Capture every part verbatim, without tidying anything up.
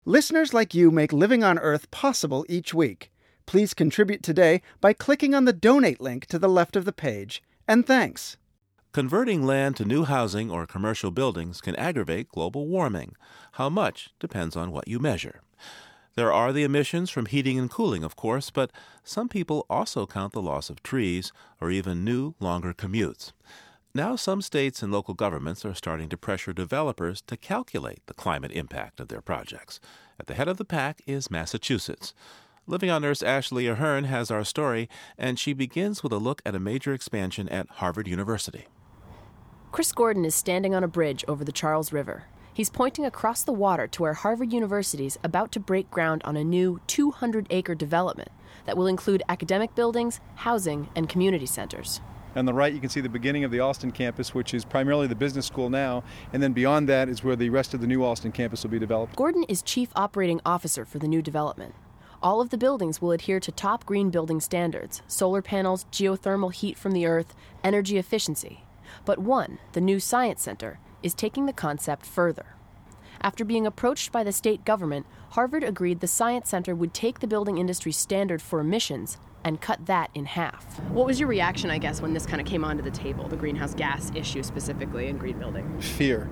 Listeners like you make Living on Earth possible each week. Please contribute today by clicking on the donate link to the left of the page. And thanks. Converting land to new housing or commercial buildings can aggravate global warming. How much depends on what you measure. There are the emissions from heating and cooling, of course, but some people also count the loss of trees or even new, longer commutes. Now some states and local governments are starting to pressure developers to calculate the climate impact of their projects. At the head of the pack is Massachusetts. Living on Earth's Ashley Ahern has our story, and she begins with a look at a major expansion at Harvard University. Chris Gordon is standing on a bridge over the Charles River. He's pointing across the water to where Harvard University is about to break ground on a new two hundred acre development that will include academic buildings, housing, and community centers. On the right, you can see the beginning of the Austin campus, which is primarily the business school now, and then beyond that is where the rest of the new Austin campus will be developed. Gordon is chief operating officer for the new development. All of the buildings will adhere to top green building standards: solar panels, geothermal heat from the earth, energy efficiency. But one, the new Science Center, is taking the concept further. After being approached by the state government, Harvard agreed the Science Center would take the building industry standard for emissions and cut that in half. What was your reaction, I guess, when this kind of came onto the table, the greenhouse gas issue specifically in green building? Fear.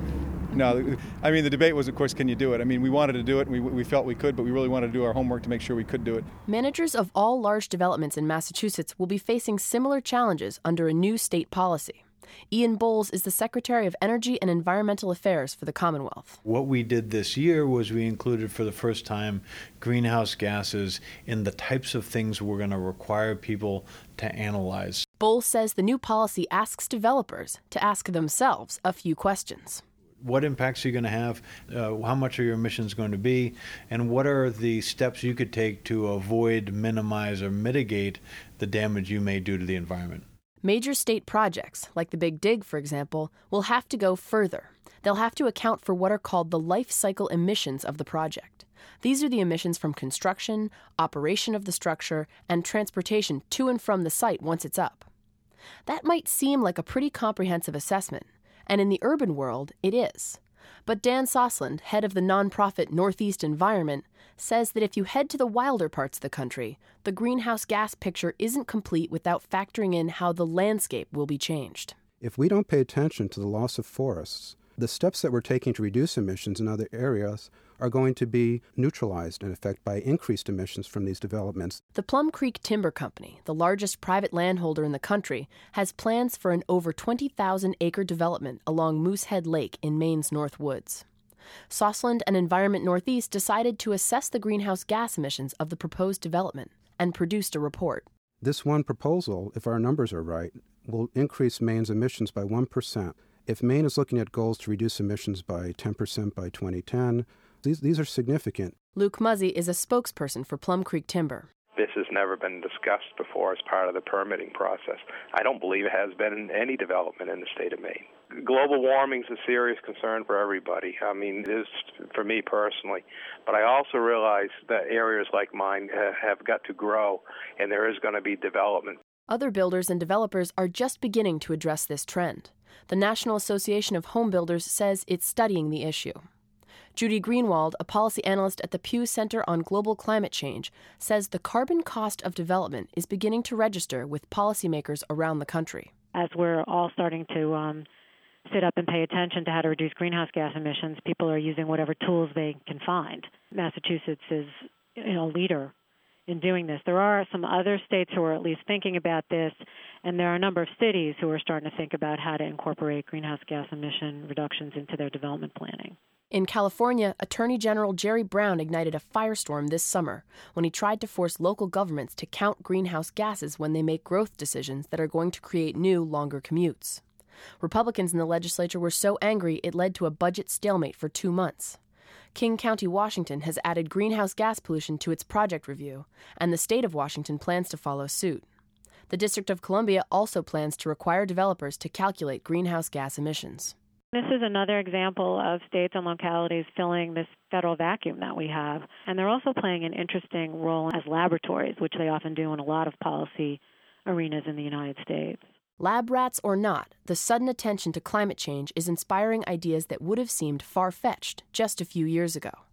No, I mean, the debate was, of course, can you do it? I mean, we wanted to do it, and we, we felt we could, but we really wanted to do our homework to make sure we could do it. Managers of all large developments in Massachusetts will be facing similar challenges under a new state policy. Ian Bowles is the Secretary of Energy and Environmental Affairs for the Commonwealth. What we did this year was we included for the first time greenhouse gases in the types of things we're going to require people to analyze. Bowles says the new policy asks developers to ask themselves a few questions. What impacts are you going to have? Uh, how much are your emissions going to be? And what are the steps you could take to avoid, minimize, or mitigate the damage you may do to the environment? Major state projects, like the Big Dig, for example, will have to go further. They'll have to account for what are called the life cycle emissions of the project. These are the emissions from construction, operation of the structure, and transportation to and from the site once it's up. That might seem like a pretty comprehensive assessment, and in the urban world, it is. But Dan Sosland, head of the nonprofit Northeast Environment, says that if you head to the wilder parts of the country, the greenhouse gas picture isn't complete without factoring in how the landscape will be changed. If we don't pay attention to the loss of forests, the steps that we're taking to reduce emissions in other areas are going to be neutralized, in effect, by increased emissions from these developments. The Plum Creek Timber Company, the largest private landholder in the country, has plans for an over twenty thousand acre development along Moosehead Lake in Maine's North Woods. Sosland and Environment Northeast decided to assess the greenhouse gas emissions of the proposed development and produced a report. This one proposal, if our numbers are right, will increase Maine's emissions by one percent. If Maine is looking at goals to reduce emissions by ten percent by twenty ten, these, these are significant. Luke Muzzy is a spokesperson for Plum Creek Timber. This has never been discussed before as part of the permitting process. I don't believe it has been in any development in the state of Maine. Global warming is a serious concern for everybody. I mean, it is for me personally. But I also realize that areas like mine have got to grow, and there is going to be development. Other builders and developers are just beginning to address this trend. The National Association of Home Builders says it's studying the issue. Judy Greenwald, a policy analyst at the Pew Center on Global Climate Change, says the carbon cost of development is beginning to register with policymakers around the country. As we're all starting to um, sit up and pay attention to how to reduce greenhouse gas emissions, people are using whatever tools they can find. Massachusetts is, you know, a leader in doing this. There are some other states who are at least thinking about this, and there are a number of cities who are starting to think about how to incorporate greenhouse gas emission reductions into their development planning. In California, Attorney General Jerry Brown ignited a firestorm this summer when he tried to force local governments to count greenhouse gases when they make growth decisions that are going to create new, longer commutes. Republicans in the legislature were so angry it led to a budget stalemate for two months. King County, Washington, has added greenhouse gas pollution to its project review, and the state of Washington plans to follow suit. The District of Columbia also plans to require developers to calculate greenhouse gas emissions. This is another example of states and localities filling this federal vacuum that we have. And they're also playing an interesting role as laboratories, which they often do in a lot of policy arenas in the United States. Lab rats or not, the sudden attention to climate change is inspiring ideas that would have seemed far-fetched just a few years ago.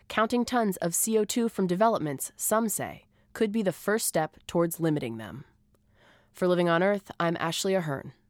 counting tons of C O two from developments, some say, could be the first step towards limiting them. For Living on Earth, I'm Ashley Ahern.